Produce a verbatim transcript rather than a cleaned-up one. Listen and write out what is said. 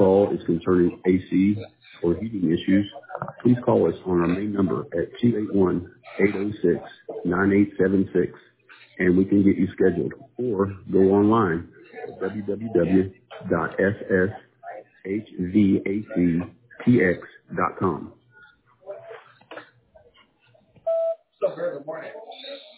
call is concerning A C or heating issues, please call us on our main number at two eight one, eight oh six, nine eight seven six, and we can get you scheduled. Or go online at w w w dot s s h v a c t x dot com. So, good morning.